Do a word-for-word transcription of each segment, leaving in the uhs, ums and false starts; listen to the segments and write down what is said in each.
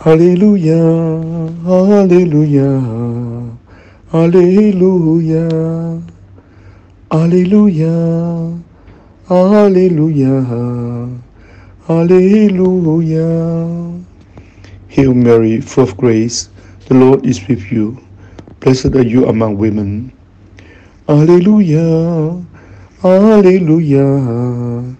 Hallelujah, hallelujah, hallelujah, hallelujah, hallelujah, hallelujah. Hail Mary, full of grace, the Lord is with you. Blessed are you among women. Hallelujah, hallelujah,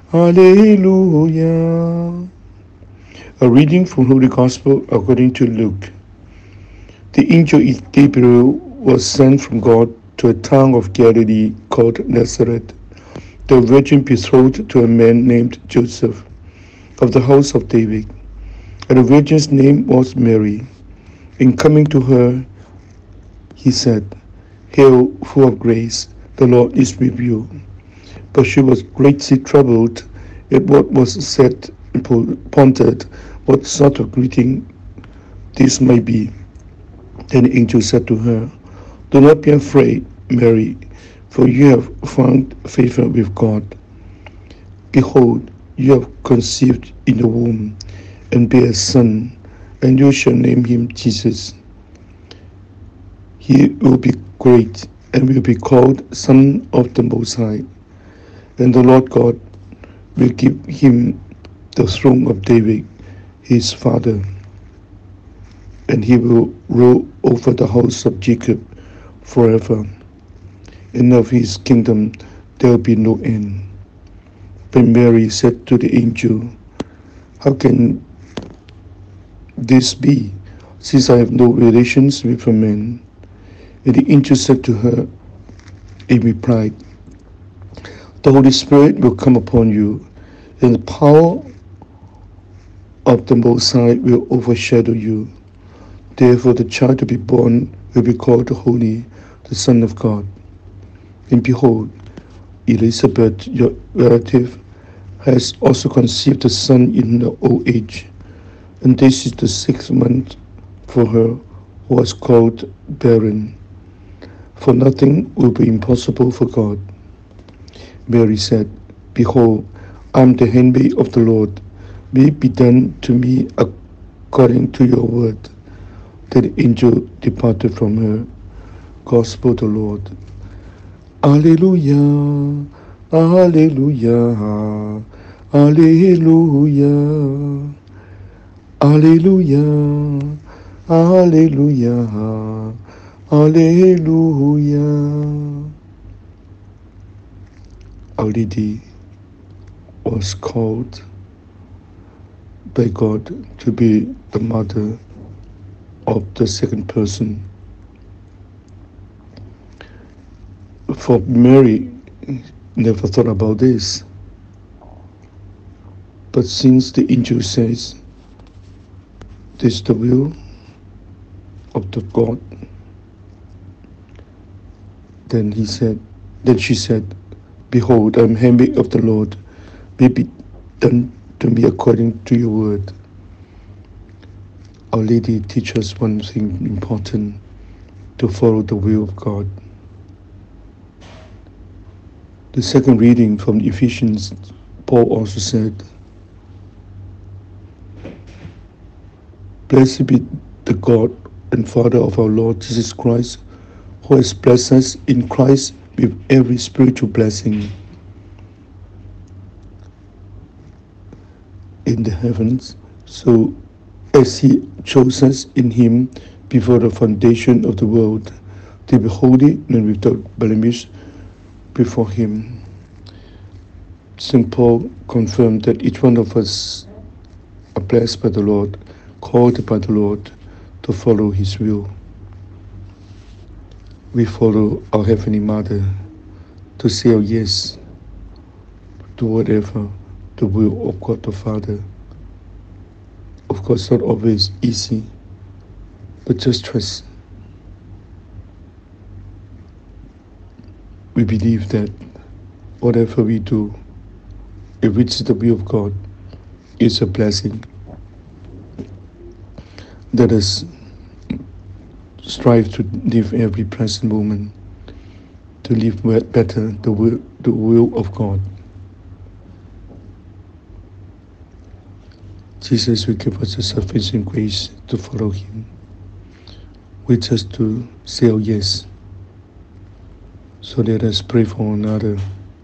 hallelujah. A reading from Holy Gospel according to Luke. The angel Gabriel was sent from God to a town of Galilee called Nazareth, the virgin betrothed to a man named Joseph, of the house of David. And the virgin's name was Mary. In coming to her, he said, Hail, full of grace, the Lord is with you. But she was greatly troubled at what was said and pondered what sort of greeting this might be. Then the angel said to her, Do not be afraid, Mary, for you have found favor with God. Behold, you have conceived in the womb and bear a son, and you shall name him Jesus. He will be great and will be called Son of the Most High. And the Lord God will give him the throne of David, his father, and he will rule over the house of Jacob forever, and of his kingdom there will be no end. But Mary said to the angel, How can this be, since I have no relations with a man? And the angel said to her in reply, The Holy Spirit will come upon you, and the power of the Most High will overshadow you. Therefore the child to be born will be called Holy, the Son of God. And behold, Elizabeth, your relative, has also conceived a son in her old age, and this is the sixth month for her who was called barren. For nothing will be impossible for God. Mary said, Behold, I am the handmaid of the Lord. May it be done to me according to your word. Then the angel departed from her. Gospel of the Lord. Alleluia, Alleluia, Alleluia, Alleluia, Alleluia, Alleluia. Our Lady was called by God to be the mother of the second person. For Mary, never thought about this. But since the angel says, this is the will of the God, then he said, then she said, Behold, I am handmaid of the Lord. May it be done to me according to your word. Our Lady teaches us one thing important, to follow the will of God. The second reading from Ephesians, Paul also said, Blessed be the God and Father of our Lord Jesus Christ, who has blessed us in Christ with every spiritual blessing in the heavens, so as he chose us in him before the foundation of the world, to be holy and without blemish before him. Saint Paul confirmed that each one of us are blessed by the Lord, called by the Lord to follow his will. We follow our Heavenly Mother to say yes to whatever the will of God the Father. Of course, not always easy, but just trust. We believe that whatever we do, if it's the will of God, is a blessing. Let us strive to live every present moment, to live better the will, the will of God. Jesus will give us a sufficient grace to follow Him. We just to say oh yes. So let us pray for one another,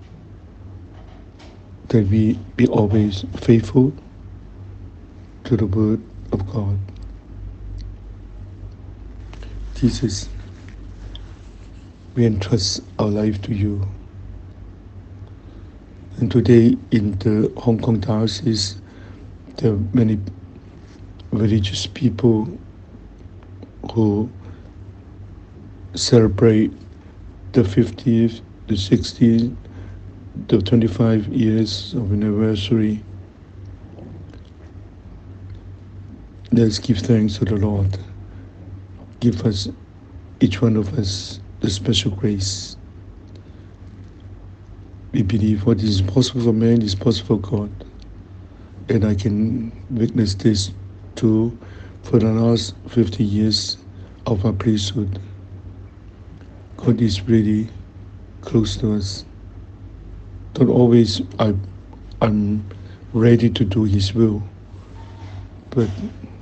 that we be always faithful to the Word of God. Jesus, we entrust our life to you. And today in the Hong Kong diocese, there are many religious people who celebrate the fiftieth, the sixtieth, the twenty-five years of anniversary. Let's give thanks to the Lord. Give us, each one of us, the special grace. We believe what is possible for man is possible for God. And I can witness this too for the last fifty years of our priesthood. God is really close to us. Not always I, I'm ready to do His will, but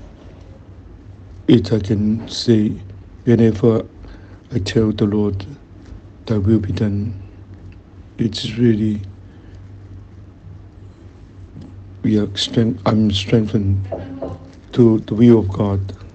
it I can say whenever I tell the Lord, Thy will be done, it's really, we are strength, I'm strengthened to the will of God.